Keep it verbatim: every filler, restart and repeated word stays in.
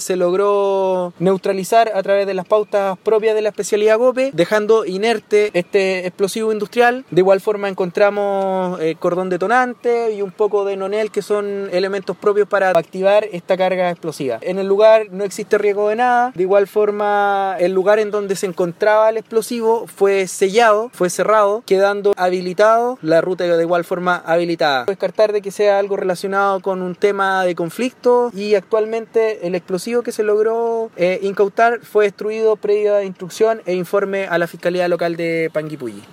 Se logró neutralizar a través de las pautas propias de la especialidad GOPE, dejando inerte este explosivo industrial. De igual forma encontramos eh, cordón detonante y un poco de nonel, que son elementos propios para activar esta carga explosiva. En el lugar no existe riesgo de nada. De igual forma, el lugar en donde se encontraba el explosivo fue sellado, fue cerrado, quedando habilitado, la ruta de igual forma habilitada. Descartar de que sea algo relacionado con un tema de conflicto, y actualmente el explosivo que se logró eh, incautar fue destruido previa instrucción e informe a la Fiscalía Local de Panguipulli.